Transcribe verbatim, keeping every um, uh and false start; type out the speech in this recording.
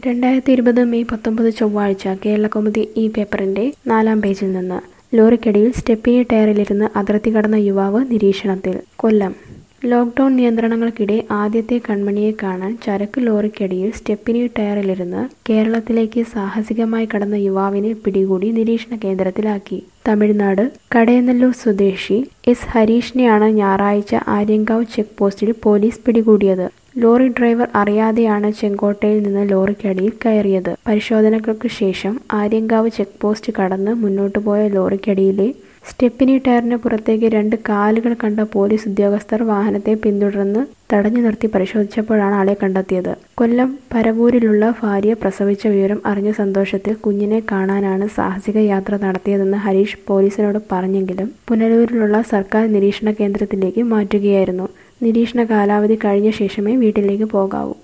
രണ്ടായിരത്തി ഇരുപത് മെയ് പത്തൊമ്പത് ചൊവ്വാഴ്ച കേരളകൗമുദി ഈ പേപ്പറിന്റെ നാലാം പേജിൽ നിന്ന് ലോറിക്കടിയിൽ സ്റ്റെപ്പിനി ടയറിലിരുന്ന് അതിർത്തി കടന്ന യുവാവ് നിരീക്ഷണത്തിൽ. കൊല്ലം ലോക്ഡൌൺ നിയന്ത്രണങ്ങൾക്കിടെ ആദ്യത്തെ കൺമണിയെ കാണാൻ ചരക്ക് ലോറിക്കടിയിൽ സ്റ്റെപ്പിനി ടയറിലിരുന്ന് കേരളത്തിലേക്ക് സാഹസികമായി കടന്ന യുവാവിനെ പിടികൂടി നിരീക്ഷണ കേന്ദ്രത്തിലാക്കി. തമിഴ്നാട് കടയനല്ലൂർ സ്വദേശി എസ് ഹരീഷിനെയാണ് ഞായറാഴ്ച ആര്യങ്കാവ് ചെക്ക് പോസ്റ്റിൽ പോലീസ് പിടികൂടിയത്. ലോറി ഡ്രൈവർ അറിയാതെയാണ് ചെങ്കോട്ടയിൽ നിന്ന് ലോറിക്കടിയിൽ കയറിയത്. പരിശോധനകൾക്ക് ശേഷം ആര്യങ്കാവ് ചെക്ക് പോസ്റ്റ് കടന്ന് മുന്നോട്ടു പോയ ലോറിക്കടിയിലെ സ്റ്റെപ്പിനി ടയറിന് പുറത്തേക്ക് രണ്ട് കാലുകൾ കണ്ട പോലീസ് ഉദ്യോഗസ്ഥർ വാഹനത്തെ പിന്തുടർന്ന് തടഞ്ഞു നിർത്തി പരിശോധിച്ചപ്പോഴാണ് ആളെ കണ്ടെത്തിയത്. കൊല്ലം പരവൂരിലുള്ള ഭാര്യ പ്രസവിച്ച വിവരം അറിഞ്ഞ സന്തോഷത്തിൽ കുഞ്ഞിനെ കാണാനാണ് സാഹസിക യാത്ര നടത്തിയതെന്ന് ഹരീഷ് പോലീസിനോട് പറഞ്ഞെങ്കിലും പുനലൂരിലുള്ള സർക്കാർ നിരീക്ഷണ കേന്ദ്രത്തിലേക്ക് മാറ്റുകയായിരുന്നു. നിരീക്ഷണ കാലാവധി കഴിഞ്ഞ ശേഷമേ വീട്ടിലേക്ക് പോകാവൂ.